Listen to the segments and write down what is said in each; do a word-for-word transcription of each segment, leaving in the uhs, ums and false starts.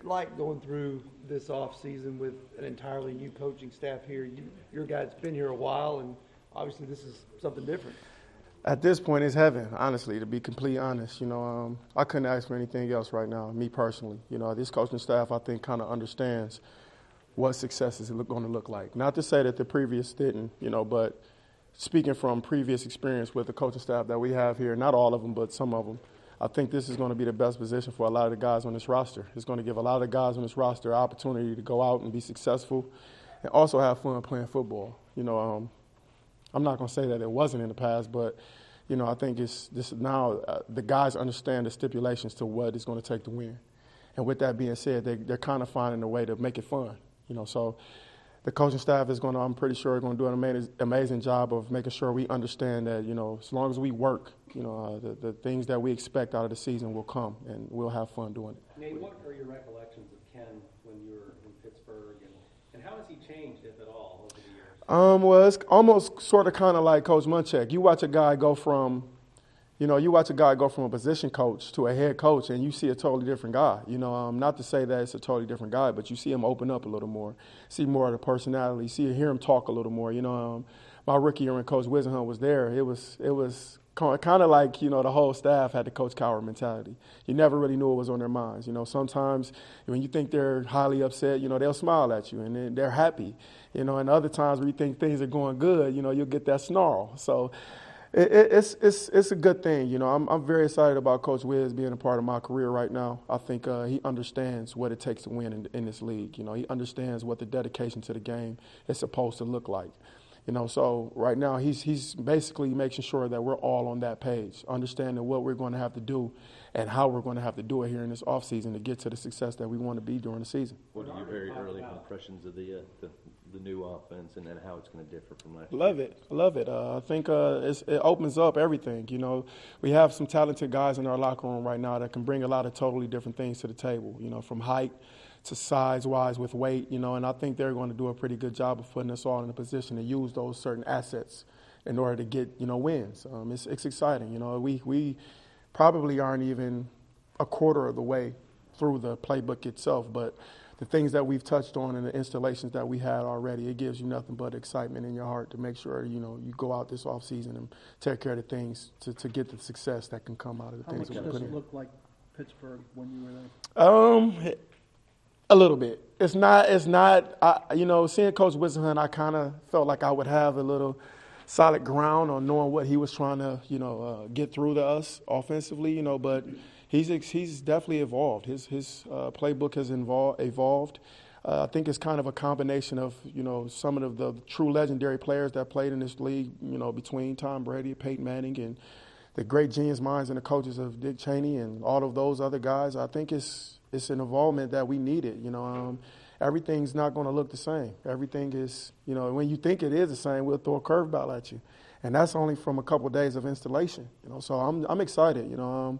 like going through this off season with an entirely new coaching staff here? You, your guy's been here a while, and obviously this is something different. At this point, it's heaven, honestly, to be completely honest. You know, um, I couldn't ask for anything else right now, me personally. You know, this coaching staff, I think, kind of understands what success is going to look like. Not to say that the previous didn't, you know, but speaking from previous experience with the coaching staff that we have here, not all of them, but some of them, I think this is going to be the best position for a lot of the guys on this roster. It's going to give a lot of the guys on this roster an opportunity to go out and be successful and also have fun playing football. You know, um, I'm not going to say that it wasn't in the past, but, you know, I think it's this now uh, the guys understand the stipulations to what it's going to take to win. And with that being said, they, they're kind of finding a way to make it fun. You know, so the coaching staff is going to, I'm pretty sure, going to do an amazing, amazing job of making sure we understand that, you know, as long as we work, you know, uh, the, the things that we expect out of the season will come, and we'll have fun doing it. Nate, what are your recollections of Ken when you were in Pittsburgh, and, and how has he changed, if at all, over the years? Um, well, it's almost sort of kind of like Coach Munchak. You watch a guy go from, you know, you watch a guy go from a position coach to a head coach, and you see a totally different guy. You know, um, not to say that it's a totally different guy, but you see him open up a little more, see more of the personality, see hear him talk a little more. You know, um, my rookie year when Coach Wisenhunt was there, it was it was kind of like, you know, the whole staff had the Coach Cowher mentality. You never really knew what was on their minds. You know, sometimes when you think they're highly upset, you know, they'll smile at you and they're happy. You know, and other times when you think things are going good, you know, you'll get that snarl. So it, it, it's it's it's a good thing. You know, I'm I'm very excited about Coach Wiz being a part of my career right now. I think uh, he understands what it takes to win in, in this league. You know, he understands what the dedication to the game is supposed to look like. You know, so right now he's he's basically making sure that we're all on that page, understanding what we're going to have to do and how we're going to have to do it here in this offseason to get to the success that we want to be during the season. What are your very early impressions of the uh, the, the new offense and then how it's going to differ from last year? Love it. Love it. Uh, I think uh, it's, it opens up everything. You know, we have some talented guys in our locker room right now that can bring a lot of totally different things to the table, you know, from height to size-wise with weight, you know, and I think they're going to do a pretty good job of putting us all in a position to use those certain assets in order to get, you know, wins. Um, it's, it's exciting. You know, we we probably aren't even a quarter of the way through the playbook itself, but the things that we've touched on and the installations that we had already, it gives you nothing but excitement in your heart to make sure, you know, you go out this offseason and take care of the things to, to get the success that can come out of the How things much that we does put it in. look like Pittsburgh when you were there? Um, a little bit. It's not, it's not, I, you know, seeing Coach Wisenhunt, I kind of felt like I would have a little solid ground on knowing what he was trying to, you know, uh, get through to us offensively, you know, but he's he's definitely evolved. His his uh, playbook has involved, evolved. Uh, I think it's kind of a combination of, you know, some of the, the true legendary players that played in this league, you know, between Tom Brady, Peyton Manning, and the great genius minds and the coaches of Dick Cheney and all of those other guys. I think it's it's an involvement that we needed. You know, um, everything's not going to look the same. Everything is, you know, when you think it is the same, we'll throw a curveball at you, and that's only from a couple of days of installation. You know, so I'm I'm excited. You know, um,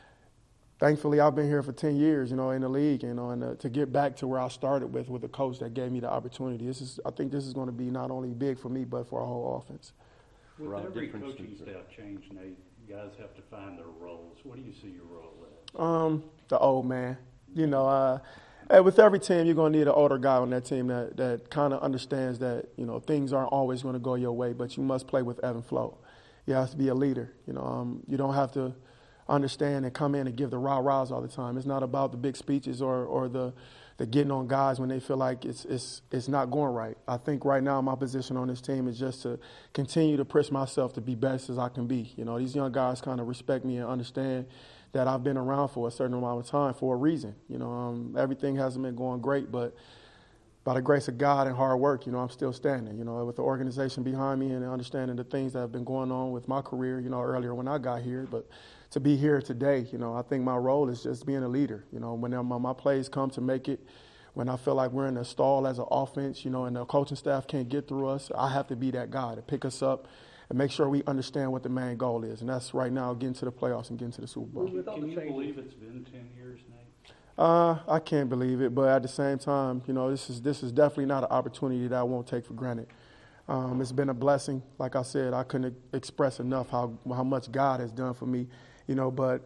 thankfully I've been here for ten years. You know, in the league. You know, and uh, to get back to where I started with with a coach that gave me the opportunity. This is I think this is going to be not only big for me but for our whole offense. With Right, every different coaching seasons. staff change, Nate, guys have to find their roles. What do you see your role as? Um, the old man. You know, uh, hey, with every team, you're going to need an older guy on that team that, that kind of understands that, you know, things aren't always going to go your way, but you must play with ebb and flow. You have to be a leader. You know, um, you don't have to understand and come in and give the rah-rahs all the time. It's not about the big speeches or, or the, the getting on guys when they feel like it's, it's, it's not going right. I think right now my position on this team is just to continue to push myself to be best as I can be. You know, these young guys kind of respect me and understand that I've been around for a certain amount of time for a reason. You know, um, everything hasn't been going great, but by the grace of God and hard work, you know, I'm still standing, you know, with the organization behind me and understanding the things that have been going on with my career, you know, earlier when I got here. But to be here today, you know, I think my role is just being a leader. You know, when my, my plays come to make it, when I feel like we're in a stall as an offense, you know, and the coaching staff can't get through us, I have to be that guy to pick us up and make sure we understand what the main goal is. And that's right now getting to the playoffs and getting to the Super Bowl. Can you believe it's been ten years, Nate? Uh, I can't believe it, but at the same time, you know, this is this is definitely not an opportunity that I won't take for granted. Um, it's been a blessing. Like I said, I couldn't express enough how how much God has done for me, you know, but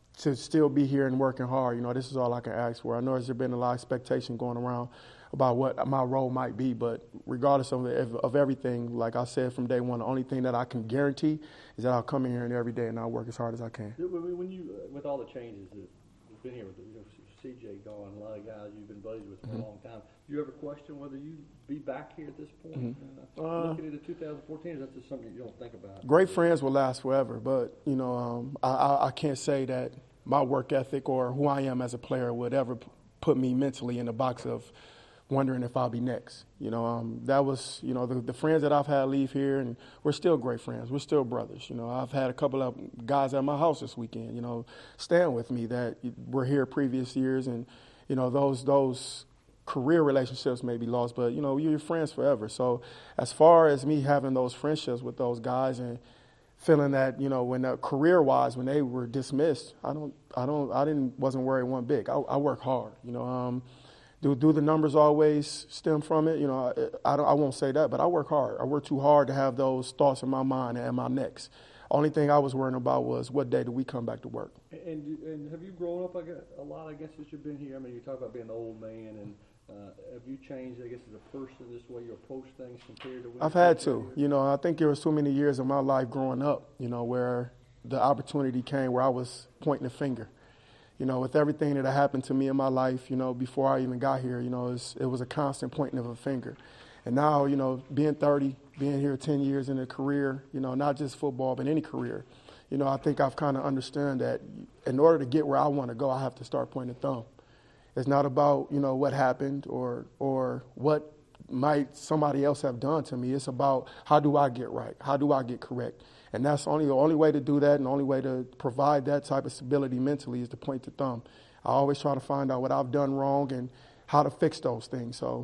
to still be here and working hard. You know, this is all I can ask for. I know there's been a lot of expectation going around about what my role might be, but regardless of, of everything, like I said from day one, the only thing that I can guarantee is that I'll come in here and every day and I'll work as hard as I can. When you, with all the changes that you've been here with, you know, C J gone, a lot of guys you've been buddies with for mm-hmm. a long time, do you ever question whether you'd be back here at this point? Mm-hmm. Uh, looking into two thousand fourteen, is that just something you don't think about? Great friends will last forever, but, you know, um, I, I, I can't say that my work ethic or who I am as a player would ever p- put me mentally in the box of wondering if I'll be next. You know, um, that was, you know, the, the friends that I've had leave here, and we're still great friends. We're still brothers. You know, I've had a couple of guys at my house this weekend, you know, staying with me that were here previous years, and, you know, those those career relationships may be lost, but, you know, you're friends forever. So as far as me having those friendships with those guys and feeling that, you know, when uh, career-wise, when they were dismissed, I don't, I don't, I didn't, wasn't worried one bit. I, I work hard, you know. Um, Do do the numbers always stem from it? You know, I, I, don't, I won't say that, but I work hard. I work too hard to have those thoughts in my mind and my necks. Only thing I was worrying about was what day do we come back to work. And and have you grown up I guess, a lot, I guess, since you've been here? I mean, you talk about being an old man, and uh, have you changed, I guess, as a person, this way you approach things compared to when I've had to. You know, I think there was too many years of my life growing up, you know, where the opportunity came where I was pointing the finger. You know, with everything that had happened to me in my life, you know, before I even got here, you know, it was, it was a constant pointing of a finger. And now, you know, being thirty, being here ten years in a career, you know, not just football, but any career, you know, I think I've kind of understood that in order to get where I want to go, I have to start pointing the thumb. It's not about, you know, what happened or or what might somebody else have done to me. It's about how do I get right? How do I get correct? And that's only the only way to do that, and the only way to provide that type of stability mentally is to point the thumb. I always try to find out what I've done wrong and how to fix those things. So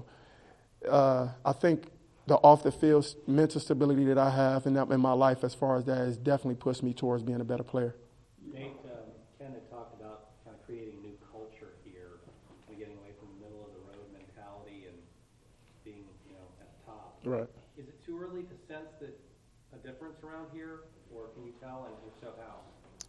uh, I think the off-the-field mental stability that I have in, that, in my life as far as that has definitely pushed me towards being a better player. Nate, um, Ken had talked about kind of creating new culture here, kind of getting away from the middle-of-the-road mentality and being, you know, at the top. Right. Is it too early to sense that a difference around here, or can you tell, and if so, how?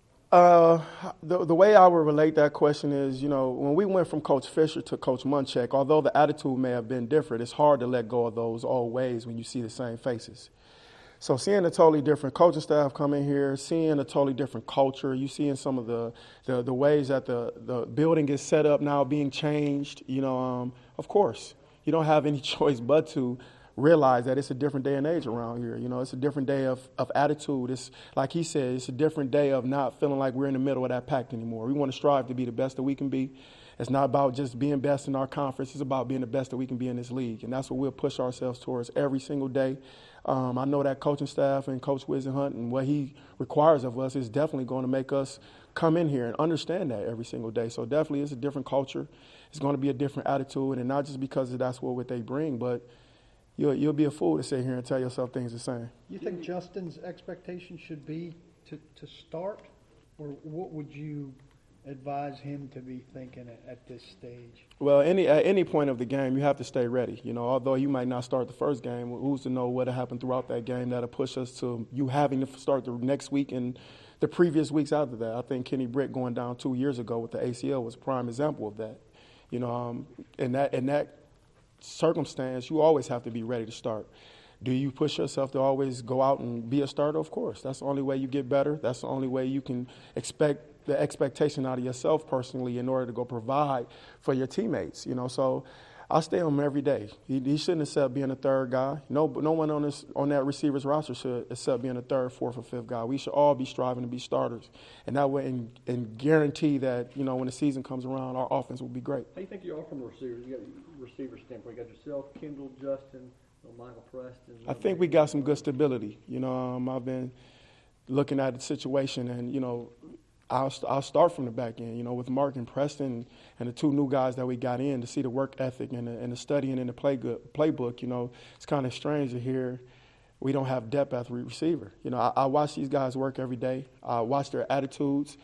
Uh, the the way I would relate that question is, you know, when we went from Coach Fisher to Coach Munchak, although the attitude may have been different, it's hard to let go of those old ways when you see the same faces. So seeing a totally different coaching staff come in here, seeing a totally different culture, you seeing some of the, the, the ways that the, the building is set up now being changed, you know, um, of course, you don't have any choice but to realize that it's a different day and age around here. You know, it's a different day of, of attitude. It's like he said, it's a different day of not feeling like we're in the middle of that pack anymore. We want to strive to be the best that we can be. It's not about just being best in our conference. It's about being the best that we can be in this league. And that's what we'll push ourselves towards every single day. Um, I know that coaching staff and Coach Whisenhunt and what he requires of us is definitely going to make us come in here and understand that every single day. So definitely it's a different culture. It's going to be a different attitude, and not just because that's what, what they bring, but You'll, you'll be a fool to sit here and tell yourself things the same. You think Justin's expectation should be to, to start, or what would you advise him to be thinking at, at this stage? Well, any at any point of the game, you have to stay ready. You know, although you might not start the first game, who's to know what'll happen throughout that game that'll push us to you having to start the next week and the previous weeks after that. I think Kenny Britt going down two years ago with the A C L was a prime example of that. You know, um, and that and that. circumstance, you always have to be ready to start. Do you push yourself to always go out and be a starter? Of course. That's the only way you get better. That's the only way you can expect the expectation out of yourself personally in order to go provide for your teammates. You know, so I stay on him every day. He, he shouldn't accept being a third guy. No, no one on this on that receivers roster should accept being a third, fourth, or fifth guy. We should all be striving to be starters, and that way, and, and guarantee that, you know, when the season comes around, our offense will be great. How do you think you are from the receivers? You got receiver standpoint. You got yourself, Kendall, Justin, Michael Preston. I think we got some good stability. You know, um, I've been looking at the situation, and you know, I'll, I'll start from the back end, you know, with Mark and Preston and the two new guys that we got in to see the work ethic and the, and the studying in the play good, playbook. You know, it's kind of strange to hear we don't have depth at the receiver. You know, I, I watch these guys work every day. I watch their attitudes.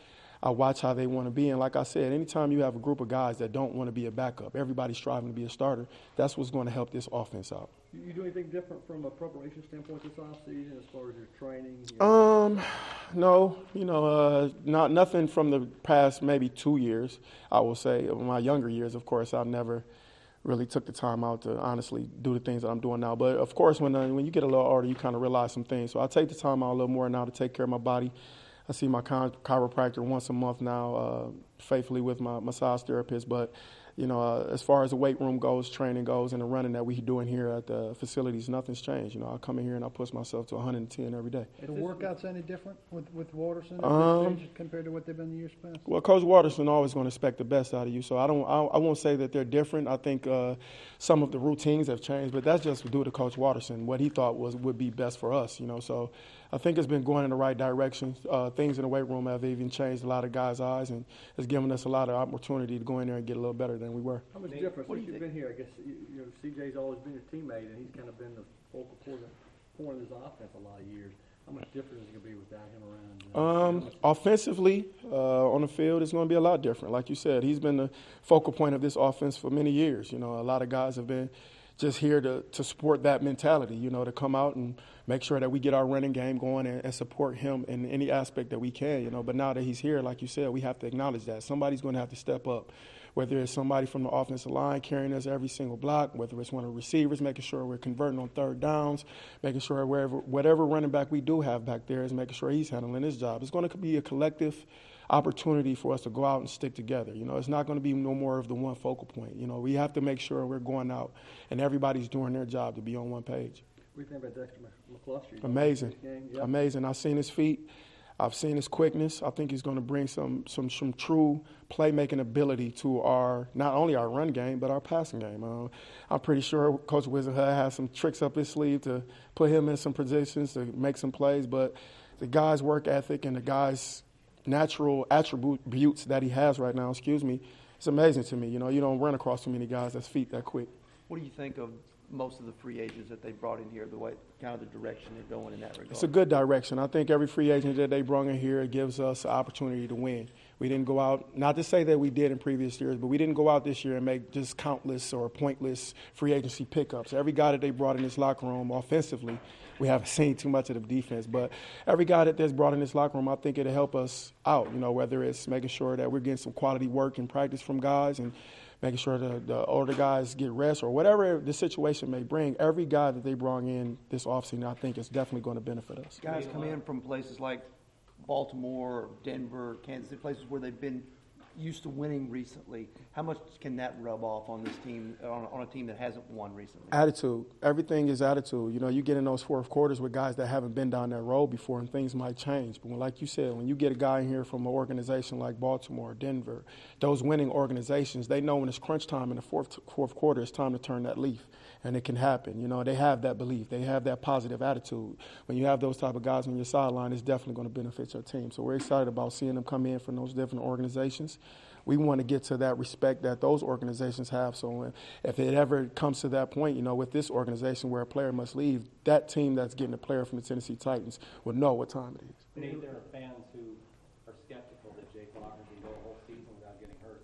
I watch how they want to be. And like I said, anytime you have a group of guys that don't want to be a backup, everybody's striving to be a starter, that's what's going to help this offense out. You, you do anything different from a preparation standpoint this offseason as far as your training? Your um, no, you know, uh, not nothing from the past maybe two years, I will say. In my younger years, of course, I've never really took the time out to honestly do the things that I'm doing now. But, of course, when uh, when you get a little older, you kind of realize some things. So I take the time out a little more now to take care of my body. I see my chiro- chiropractor once a month now, uh, faithfully with my massage therapist. But, you know, uh, as far as the weight room goes, training goes, and the running that we doing here at the facilities, nothing's changed. You know, I come in here and I push myself to one hundred ten every day. The workouts any different with, with Waterson at Um, this stage compared to what they've been the years past? Well, Coach Waterson always going to expect the best out of you, so I don't. I, I won't say that they're different. I think uh, some of the routines have changed, but that's just due to Coach Waterson, what he thought was would be best for us. You know, so I think it's been going in the right direction. Uh, things in the weight room have even changed a lot of guys' eyes, and it's given us a lot of opportunity to go in there and get a little better than we were. How much difference since you've been here? I guess you, you know C J's always been your teammate, and he's kind of been the focal point of, point of this offense a lot of years. How much different is it going to be without him around? Um, offensively, uh, on the field, it's going to be a lot different. Like you said, he's been the focal point of this offense for many years. You know, a lot of guys have been just here to, to support that mentality, you know, to come out and make sure that we get our running game going and, and support him in any aspect that we can, you know. But now that he's here, like you said, we have to acknowledge that. Somebody's going to have to step up, whether it's somebody from the offensive line carrying us every single block, whether it's one of the receivers making sure we're converting on third downs, making sure wherever whatever running back we do have back there is making sure he's handling his job. It's going to be a collective opportunity for us to go out and stick together. You know, it's not going to be no more of the one focal point. You know, we have to make sure we're going out and everybody's doing their job to be on one page. What do you think about Dexter McCluster? Amazing. Yep. Amazing. I've seen his feet. I've seen his quickness. I think he's going to bring some some some true playmaking ability to our not only our run game but our passing game. Uh, I'm pretty sure Coach Wisenhunt has some tricks up his sleeve to put him in some positions to make some plays. But the guy's work ethic and the guy's natural attributes that he has right now, excuse me, it's amazing to me. You know, you don't run across too many guys that's feet that quick. What do you think of most of the free agents that they brought in here, the way, kind of the direction they're going in that regard? It's a good direction. I think every free agent that they brought in here gives us an opportunity to win. We didn't go out, not to say that we did in previous years, but we didn't go out this year and make just countless or pointless free agency pickups. Every guy that they brought in this locker room offensively, we haven't seen too much of the defense, but every guy that they's brought in this locker room, I think it'll help us out, you know, whether it's making sure that we're getting some quality work and practice from guys and making sure the, the older guys get rest or whatever the situation may bring. Every guy that they brought in this offseason, I think, is definitely going to benefit us. Guys come in from places like Baltimore, Denver, Kansas City, places where they've been used to winning recently. How much can that rub off on this team, on, on a team that hasn't won recently? Attitude. Everything is attitude. You know, you get in those fourth quarters with guys that haven't been down that road before, and things might change. But when, like you said, when you get a guy in here from an organization like Baltimore, Denver, those winning organizations, they know when it's crunch time in the fourth fourth quarter, it's time to turn that leaf, and it can happen. You know, they have that belief. They have that positive attitude. When you have those type of guys on your sideline, it's definitely going to benefit your team. So we're excited about seeing them come in from those different organizations. We want to get to that respect that those organizations have. So if it ever comes to that point, you know, with this organization where a player must leave, that team that's getting a player from the Tennessee Titans will know what time it is. Nate, there are fans who are skeptical that Jake Locker can go a whole season without getting hurt.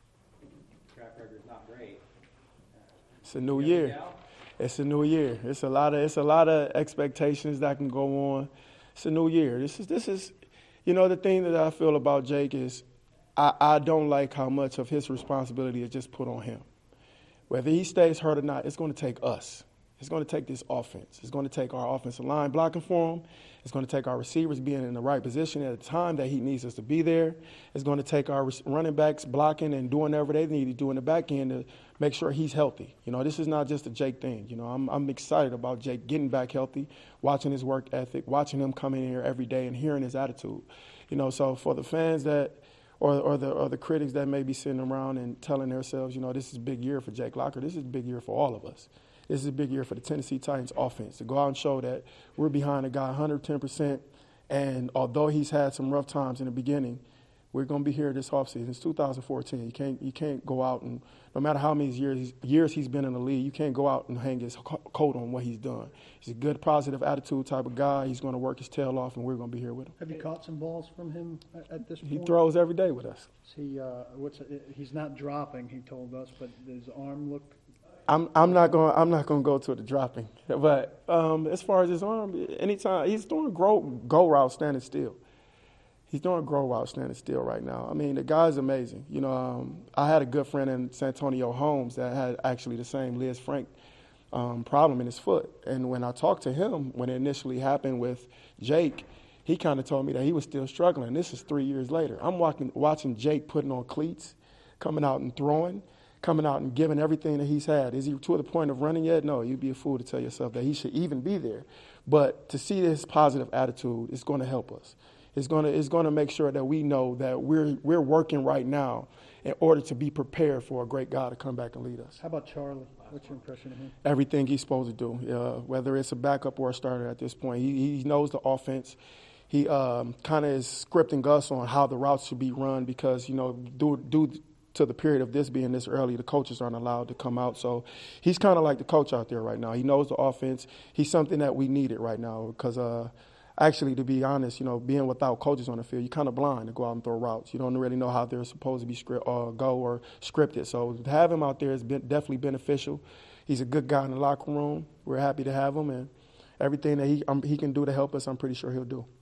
Track record is not great. It's a new year. It's a new year. It's a lot of it's a lot of expectations that can go on. It's a new year. This is this is, you know, the thing that I feel about Jake is, I, I don't like how much of his responsibility is just put on him. Whether he stays hurt or not, it's going to take us. It's going to take this offense. It's going to take our offensive line blocking for him. It's going to take our receivers being in the right position at the time that he needs us to be there. It's going to take our running backs blocking and doing whatever they need to do in the back end to make sure he's healthy. You know, this is not just a Jake thing. You know, I'm, I'm excited about Jake getting back healthy, watching his work ethic, watching him come in here every day and hearing his attitude. You know, so for the fans that Or, or the or the critics that may be sitting around and telling themselves, you know, this is a big year for Jake Locker. This is a big year for all of us. This is a big year for the Tennessee Titans offense to go out and show that we're behind a guy one hundred ten percent. And although he's had some rough times in the beginning, We're going to be here this offseason. It's two thousand fourteen. You can't you can't go out and, no matter how many years years he's been in the league, you can't go out and hang his coat on what he's done. He's a good, positive attitude type of guy. He's going to work his tail off, and we're going to be here with him. Have you caught some balls from him at, at this point? He throws every day with us. Is he, uh, what's, he's not dropping, he told us, but does his arm look? I'm I'm not going I'm not going to go to the dropping, but um, as far as his arm, anytime he's doing grow, go route standing still. He's doing grow route standing still right now. I mean, the guy's amazing. You know, um, I had a good friend in San Antonio Holmes that had actually the same Liz Frank um, problem in his foot. And when I talked to him, when it initially happened with Jake, he kind of told me that he was still struggling. This is three years later. I'm watching, watching Jake putting on cleats, coming out and throwing, coming out and giving everything that he's had. Is he to the point of running yet? No, you'd be a fool to tell yourself that he should even be there. But to see this positive attitude is going to help us. It's going to it's going to make sure that we know that we're we're working right now in order to be prepared for a great guy to come back and lead us. How about Charlie? What's your impression of him? Everything he's supposed to do, uh, whether it's a backup or a starter at this point. He, he knows the offense. He um, kind of is scripting us on how the routes should be run because, you know, due, due to the period of this being this early, the coaches aren't allowed to come out. So he's kind of like the coach out there right now. He knows the offense. He's something that we needed right now because uh, – actually, to be honest, you know, being without coaches on the field, you're kind of blind to go out and throw routes. You don't really know how they're supposed to be script, uh, go or scripted. So to have him out there is been definitely beneficial. He's a good guy in the locker room. We're happy to have him, and everything that he um, he can do to help us, I'm pretty sure he'll do.